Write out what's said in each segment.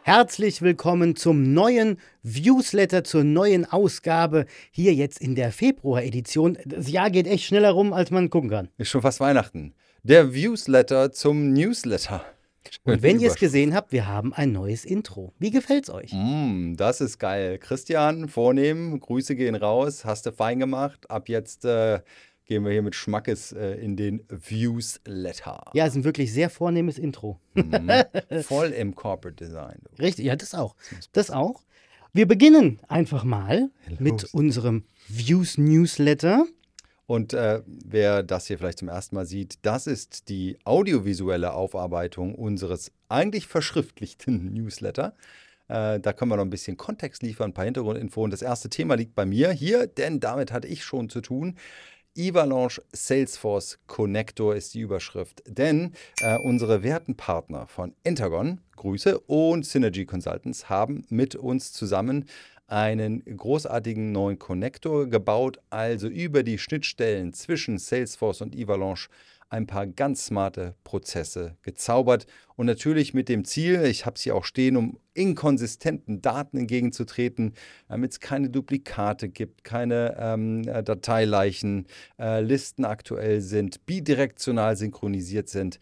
Herzlich willkommen zum neuen Viewsletter, zur neuen Ausgabe, hier jetzt in der Februar-Edition. Das Jahr geht echt schneller rum, als man gucken kann. Ist schon fast Weihnachten. Der Viewsletter zum Newsletter. Und wenn ihr es gesehen habt, wir haben ein neues Intro. Wie gefällt's euch? Das ist geil. Christian, vornehm, Grüße gehen raus, hast du fein gemacht. Ab jetzt gehen wir hier mit Schmackes in den Viewsletter. Ja, es ist ein wirklich sehr vornehmes Intro. Voll im Corporate Design. Richtig, ja, das auch. Das auch. Wir beginnen einfach mal mit unserem Views-Newsletter. Und wer das hier vielleicht zum ersten Mal sieht, das ist die audiovisuelle Aufarbeitung unseres eigentlich verschriftlichten Newsletter. Da können wir noch ein bisschen Kontext liefern, ein paar Hintergrundinfos. Und das erste Thema liegt bei mir hier, denn damit hatte ich schon zu tun. Avalanche Salesforce Connector ist die Überschrift. Denn unsere werten Partner von Intergon, Grüße, und Synergy Consultants haben mit uns zusammen einen großartigen neuen Connector gebaut, also über die Schnittstellen zwischen Salesforce und Avalanche ein paar ganz smarte Prozesse gezaubert und natürlich mit dem Ziel, ich habe es hier auch stehen, um inkonsistenten Daten entgegenzutreten, damit es keine Duplikate gibt, keine Dateileichen, Listen aktuell sind, bidirektional synchronisiert sind.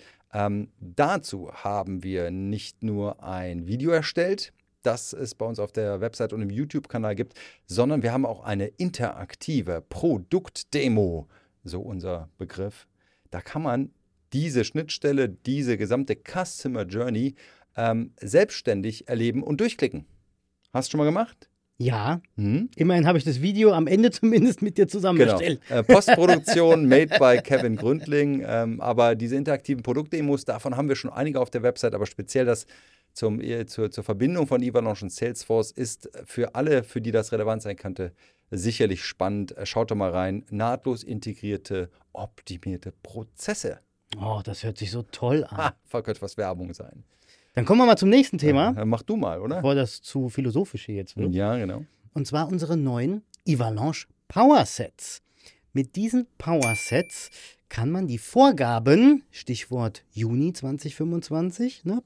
Dazu haben wir nicht nur ein Video erstellt, das es bei uns auf der Website und im YouTube-Kanal gibt, sondern wir haben auch eine interaktive Produktdemo, so unser Begriff. Da kann man diese Schnittstelle, diese gesamte Customer Journey selbstständig erleben und durchklicken. Hast du schon mal gemacht? Ja, immerhin habe ich das Video am Ende zumindest mit dir zusammen erstellt. Postproduktion made by Kevin Gründling, aber diese interaktiven Produktdemos, davon haben wir schon einige auf der Website, aber speziell das zur Verbindung von Avalanche und Salesforce ist für alle, für die das relevant sein könnte, sicherlich spannend. Schaut doch mal rein. Nahtlos integrierte, optimierte Prozesse. Oh, das hört sich so toll an. Könnte was Werbung sein. Dann kommen wir mal zum nächsten Thema. Mach du mal, oder? Bevor das zu philosophisch hier jetzt wird. Ja, genau. Und zwar unsere neuen Avalanche Power Sets. Mit diesen Power Sets kann man die Vorgaben, Stichwort Juni 2025, ne,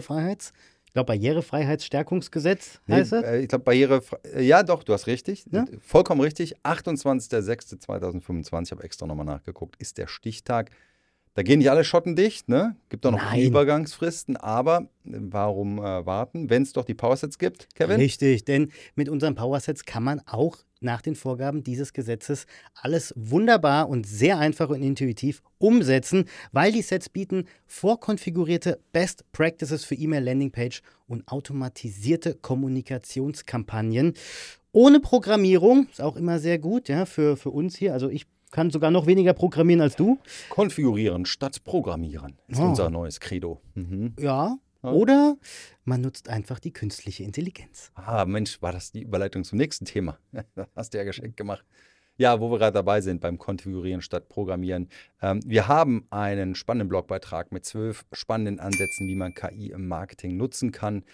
Barrierefreiheitsstärkungsgesetz heißt es? Ich glaube, ja doch, du hast richtig, ja? Vollkommen richtig. 28.06.2025, ich habe extra nochmal nachgeguckt, ist der Stichtag. Da gehen nicht alle Schotten dicht, ne? Gibt auch noch Übergangsfristen, aber warum warten, wenn es doch die Powersets gibt, Kevin? Richtig, denn mit unseren Powersets kann man auch nach den Vorgaben dieses Gesetzes alles wunderbar und sehr einfach und intuitiv umsetzen, weil die Sets bieten vorkonfigurierte Best Practices für E-Mail-Landingpage und automatisierte Kommunikationskampagnen. Ohne Programmierung, ist auch immer sehr gut, ja, für uns hier. Also ich kann sogar noch weniger programmieren als du. Konfigurieren statt programmieren ist unser neues Credo. Ja, oder man nutzt einfach die künstliche Intelligenz. Mensch, war das die Überleitung zum nächsten Thema? Das hast du ja geschenkt gemacht. Ja, wo wir gerade dabei sind beim Konfigurieren statt Programmieren. Wir haben einen spannenden Blogbeitrag mit 12 spannenden Ansätzen, wie man KI im Marketing nutzen kann.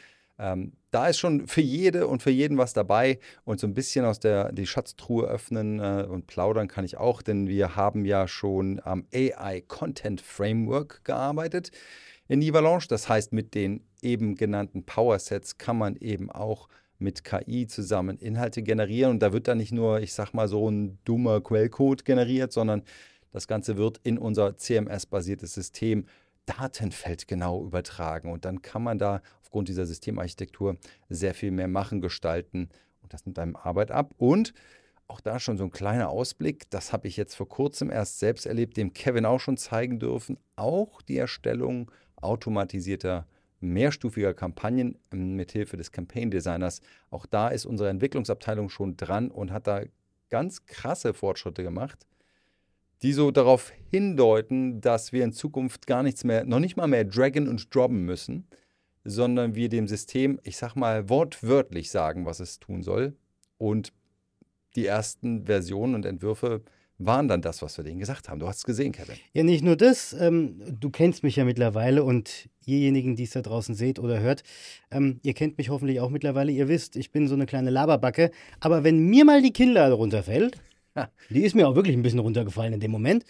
Da ist schon für jede und für jeden was dabei und so ein bisschen die Schatztruhe öffnen und plaudern kann ich auch, denn wir haben ja schon am AI Content Framework gearbeitet in Avalanche. Das heißt, mit den eben genannten Powersets kann man eben auch mit KI zusammen Inhalte generieren und da wird dann nicht nur, ich sag mal, so ein dummer Quellcode generiert, sondern das Ganze wird in unser CMS-basiertes System datenfeldgenau übertragen und dann kann man da aufgrund dieser Systemarchitektur sehr viel mehr machen, gestalten und das nimmt einem Arbeit ab. Und auch da schon so ein kleiner Ausblick, das habe ich jetzt vor kurzem erst selbst erlebt, dem Kevin auch schon zeigen dürfen, auch die Erstellung automatisierter, mehrstufiger Kampagnen mithilfe des Campaign Designers. Auch da ist unsere Entwicklungsabteilung schon dran und hat da ganz krasse Fortschritte gemacht, die so darauf hindeuten, dass wir in Zukunft gar nichts mehr, noch nicht mal mehr draggen und droppen müssen, sondern wir dem System, ich sag mal, wortwörtlich sagen, was es tun soll. Und die ersten Versionen und Entwürfe waren dann das, was wir denen gesagt haben. Du hast es gesehen, Kevin. Ja, nicht nur das. Du kennst mich ja mittlerweile und ihrjenigen, die es da draußen seht oder hört, ihr kennt mich hoffentlich auch mittlerweile. Ihr wisst, ich bin so eine kleine Laberbacke. Aber wenn mir mal die Kinnlade runterfällt, die ist mir auch wirklich ein bisschen runtergefallen in dem Moment,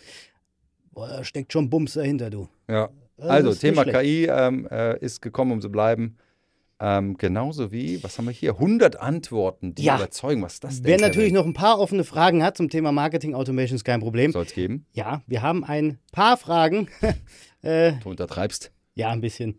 da steckt schon Bums dahinter, du. Ja, also Thema KI ist gekommen, um zu bleiben. Genauso wie, was haben wir hier? 100 Antworten, die überzeugen. Was ist das denn? Wer natürlich noch ein paar offene Fragen hat zum Thema Marketing Automation, ist kein Problem. Soll es geben? Ja, wir haben ein paar Fragen. Du untertreibst. Ja, ein bisschen.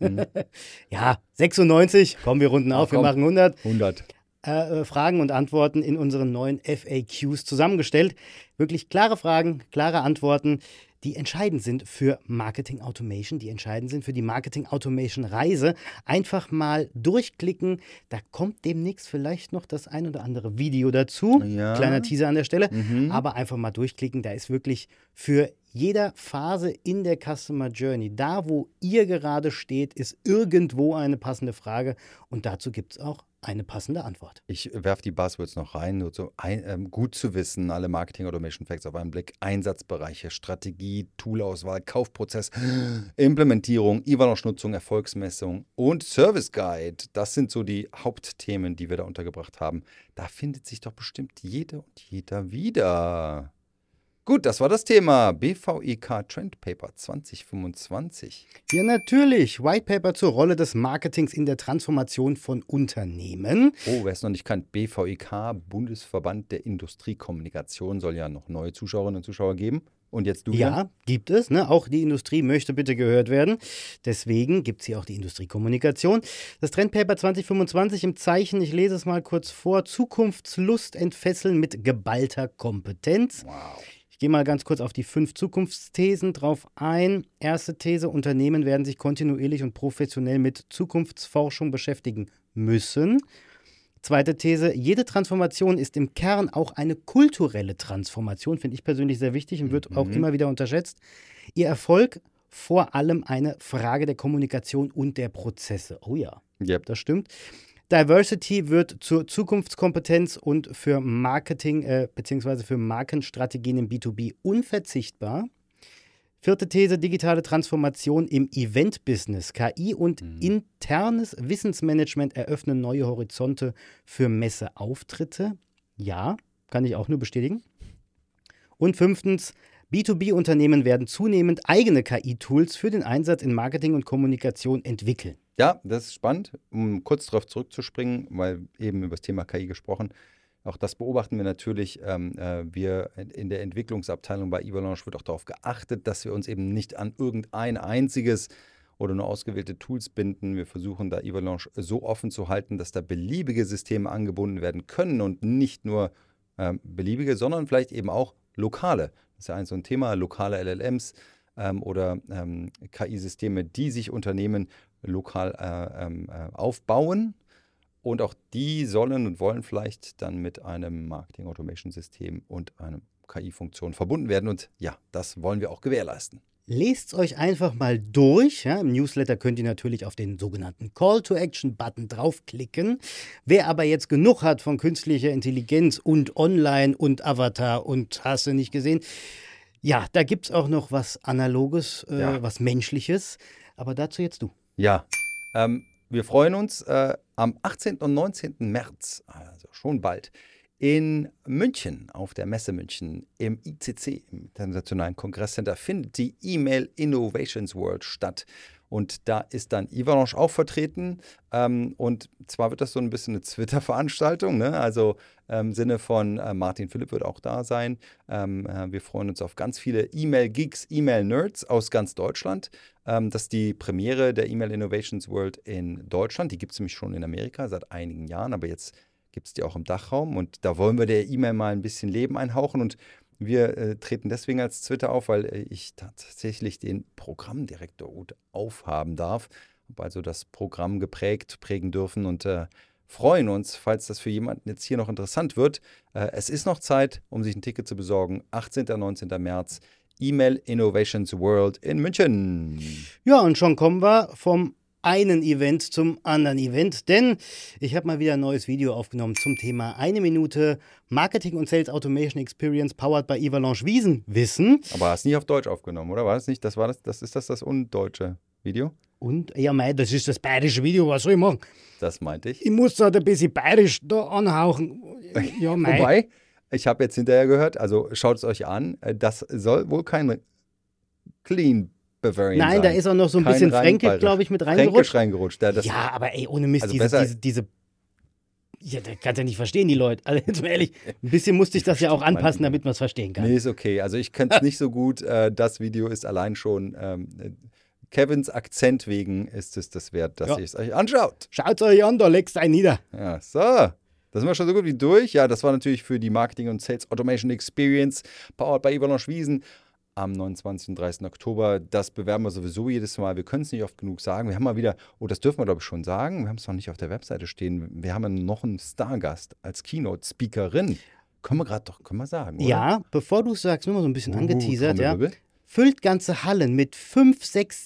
Ja, 96. Komm, wir runden auf, wir machen 100. 100. Fragen und Antworten in unseren neuen FAQs zusammengestellt. Wirklich klare Fragen, klare Antworten, die entscheidend sind für Marketing Automation, die entscheidend sind für die Marketing Automation Reise. Einfach mal durchklicken, da kommt demnächst vielleicht noch das ein oder andere Video dazu. Ja. Kleiner Teaser an der Stelle, aber einfach mal durchklicken, da ist wirklich für jeder Phase in der Customer Journey, da wo ihr gerade steht, ist irgendwo eine passende Frage und dazu gibt es auch eine passende Antwort. Ich werfe die Buzzwords noch rein, nur so gut zu wissen, alle Marketing Automation Facts auf einen Blick, Einsatzbereiche, Strategie, Toolauswahl, Kaufprozess, Implementierung, Evaluation-Nutzung, Erfolgsmessung und Service Guide. Das sind so die Hauptthemen, die wir da untergebracht haben. Da findet sich doch bestimmt jede und jeder wieder. Gut, das war das Thema BVIK Trend Paper 2025. Ja, natürlich. White Paper zur Rolle des Marketings in der Transformation von Unternehmen. Oh, wer es noch nicht kennt, BVIK, Bundesverband der Industriekommunikation, soll ja noch neue Zuschauerinnen und Zuschauer geben. Und jetzt du? Ja, gibt es. Ne? Auch die Industrie möchte bitte gehört werden. Deswegen gibt es hier auch die Industriekommunikation. Das Trendpaper 2025 im Zeichen, ich lese es mal kurz vor, Zukunftslust entfesseln mit geballter Kompetenz. Wow. Ich gehe mal ganz kurz auf die 5 Zukunftsthesen drauf ein. Erste These, Unternehmen werden sich kontinuierlich und professionell mit Zukunftsforschung beschäftigen müssen. Zweite These, jede Transformation ist im Kern auch eine kulturelle Transformation, finde ich persönlich sehr wichtig und wird auch immer wieder unterschätzt. Ihr Erfolg vor allem eine Frage der Kommunikation und der Prozesse. Oh ja, Yep. das stimmt. Diversity wird zur Zukunftskompetenz und für Marketing bzw. für Markenstrategien im B2B unverzichtbar. Vierte These, digitale Transformation im Event-Business. KI und internes Wissensmanagement eröffnen neue Horizonte für Messeauftritte. Ja, kann ich auch nur bestätigen. Und fünftens, B2B-Unternehmen werden zunehmend eigene KI-Tools für den Einsatz in Marketing und Kommunikation entwickeln. Ja, das ist spannend, um kurz darauf zurückzuspringen, weil eben über das Thema KI gesprochen. Auch das beobachten wir natürlich. Wir in der Entwicklungsabteilung bei Evalanche wird auch darauf geachtet, dass wir uns eben nicht an irgendein einziges oder nur ausgewählte Tools binden. Wir versuchen da Evalanche so offen zu halten, dass da beliebige Systeme angebunden werden können und nicht nur beliebige, sondern vielleicht eben auch lokale. Das ist ja so ein Thema, lokale LLMs oder KI-Systeme, die sich Unternehmen lokal aufbauen. Und auch die sollen und wollen vielleicht dann mit einem Marketing-Automation-System und einer KI-Funktion verbunden werden. Und ja, das wollen wir auch gewährleisten. Lest es euch einfach mal durch. Ja, im Newsletter könnt ihr natürlich auf den sogenannten Call-to-Action-Button draufklicken. Wer aber jetzt genug hat von künstlicher Intelligenz und Online und Avatar und hast du nicht gesehen, ja, da gibt es auch noch was Analoges, was Menschliches. Aber dazu jetzt du. Ja, wir freuen uns am 18. und 19. März, also schon bald, in München, auf der Messe München, im ICC, im Internationalen Kongresscenter, findet die E-Mail Innovations World statt. Und da ist dann Evalanche auch vertreten. Und zwar wird das so ein bisschen eine Twitter-Veranstaltung, ne? Also im Sinne von Martin Philipp wird auch da sein. Wir freuen uns auf ganz viele E-Mail-Geeks, E-Mail-Nerds aus ganz Deutschland. Das ist die Premiere der E-Mail Innovations World in Deutschland. Die gibt es nämlich schon in Amerika seit einigen Jahren, aber jetzt gibt es die auch im Dachraum. Und da wollen wir der E-Mail mal ein bisschen Leben einhauchen. Und wir treten deswegen als Twitter auf, weil ich tatsächlich den Programmdirektor gut aufhaben darf. Habe also das Programm prägen dürfen und freuen uns, falls das für jemanden jetzt hier noch interessant wird. Es ist noch Zeit, um sich ein Ticket zu besorgen. 18. und 19. März, E-Mail Innovations World in München. Ja, und schon kommen wir vom einen Event zum anderen Event, denn ich habe mal wieder ein neues Video aufgenommen zum Thema 1 Minute Marketing und Sales Automation Experience powered by Evalanche Wiesenwissen. Aber hast du nicht auf Deutsch aufgenommen, oder? War das nicht? Das undeutsche Video? Und ja, mei, das ist das bayerische Video, was soll ich machen? Das meinte ich. Ich muss halt ein bisschen bayerisch da anhauchen. Ja, mei. Wobei, ich habe jetzt hinterher gehört, also schaut es euch an, das soll wohl kein Clean Bavarian Nein, sein. da ist auch noch so ein Kein bisschen rein Fränkisch, bayerisch. glaube ich, mit Fränkisch reingerutscht. reingerutscht. Ja, das, Ja, aber ey, ohne Mist, Also besser- diese ja, das kannst du ja nicht verstehen, die Leute. Also jetzt mal ehrlich, ein bisschen musste ich das ja auch versteht man anpassen, nicht. damit man es verstehen kann. Nee, ist okay. Also ich könnte es nicht so gut. Das Video ist allein schon Kevins Akzent wegen ist es das wert, dass Ja. ihr es euch anschaut. Schaut's euch an, da legt's ein nieder. Ja, so. Da sind wir schon so gut wie durch. Ja, das war natürlich für die Marketing- und Sales Automation Experience, powered by Ivanos Wiesen, am 29. und 30. Oktober. Das bewerben wir sowieso jedes Mal. Wir können es nicht oft genug sagen. Wir haben mal wieder, das dürfen wir glaube ich schon sagen, wir haben es noch nicht auf der Webseite stehen. Wir haben ja noch einen Stargast als Keynote-Speakerin. Können wir sagen, oder? Ja, bevor du es sagst, nur mal so ein bisschen angeteasert, ja. Trommelwirbel. Füllt ganze Hallen mit 5, 6,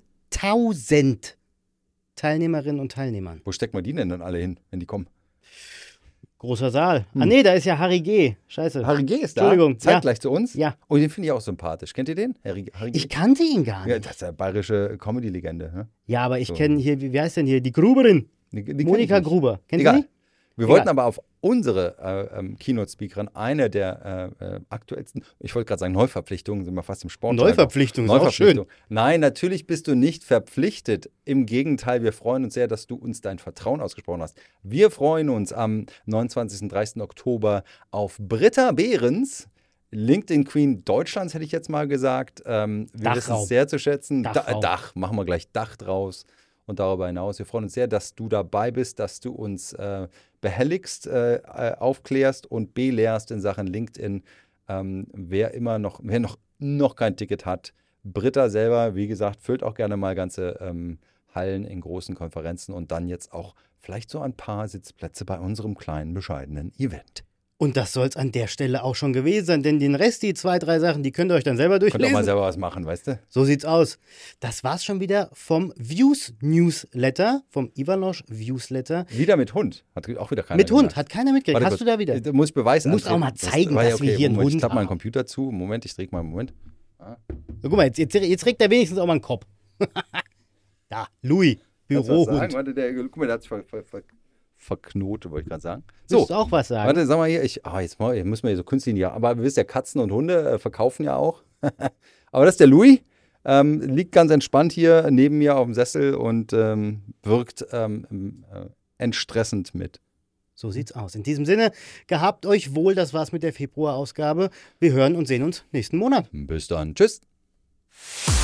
7.000 Teilnehmerinnen und Teilnehmern. Wo stecken wir die denn dann alle hin, wenn die kommen? Großer Saal. Ah nee, da ist ja Harry G. Scheiße. Harry G. ist da. Entschuldigung, ja. Zeitgleich zu uns. Ja. Oh, den finde ich auch sympathisch. Kennt ihr den? Harry G. Ich kannte ihn gar Ja, nicht. das ist ja bayerische Comedy-Legende. Ne? Ja, aber ich So. kenne hier, wie heißt denn hier, die Gruberin. Die kenn ich Monika nicht. Gruber. Kennst Egal. du die? Wir Egal. wollten aber auf unsere Keynote-Speakerin, eine der aktuellsten, ich wollte gerade sagen Neuverpflichtungen, sind wir fast im Sport. Neuverpflichtung ist auch schön. Nein, natürlich bist du nicht verpflichtet. Im Gegenteil, wir freuen uns sehr, dass du uns dein Vertrauen ausgesprochen hast. Wir freuen uns am 29. und 30. Oktober auf Britta Behrens, LinkedIn Queen Deutschlands, hätte ich jetzt mal gesagt. Wir wissen Dachraum. es sehr zu schätzen. Dachraum. Dach, machen wir gleich Dach draus. Und darüber hinaus, wir freuen uns sehr, dass du dabei bist, dass du uns behelligst, aufklärst und belehrst in Sachen LinkedIn. Wer noch kein Ticket hat, Britta selber, wie gesagt, füllt auch gerne mal ganze Hallen in großen Konferenzen und dann jetzt auch vielleicht so ein paar Sitzplätze bei unserem kleinen, bescheidenen Event. Und das soll es an der Stelle auch schon gewesen sein, denn den Rest, die 2, 3 Sachen, die könnt ihr euch dann selber Könnt auch mal durchlesen. selber was machen, weißt du? So sieht's aus. Das war's schon wieder vom Views Newsletter, vom Ivanosch Newsletter. Wieder mit Hund. Hat auch wieder keiner Mit Hund, gemacht. hat keiner mitgekriegt. Warte Hast kurz. du da wieder? Da muss ich Beweis Du musst auch antreten. mal zeigen, war ja dass wir hier einen Moment, Hund ich klappe meinen haben. Computer zu. Moment, ich drehe mal einen Moment. Ja, guck mal, jetzt regt er wenigstens auch mal einen Kopf. Da, Louis, Kannst du was sagen? Bürohund. Warte, guck mal, der hat sich verknotet, wollte ich gerade sagen. Willst du auch was sagen? Warte, sag mal hier, jetzt müssen wir hier so künstlich, ja, aber wir wissen ja, Katzen und Hunde verkaufen ja auch. Aber das ist der Louis, liegt ganz entspannt hier neben mir auf dem Sessel und wirkt entstressend mit. So sieht's aus. In diesem Sinne, gehabt euch wohl, das war's mit der Februarausgabe. Wir hören und sehen uns nächsten Monat. Bis dann, tschüss.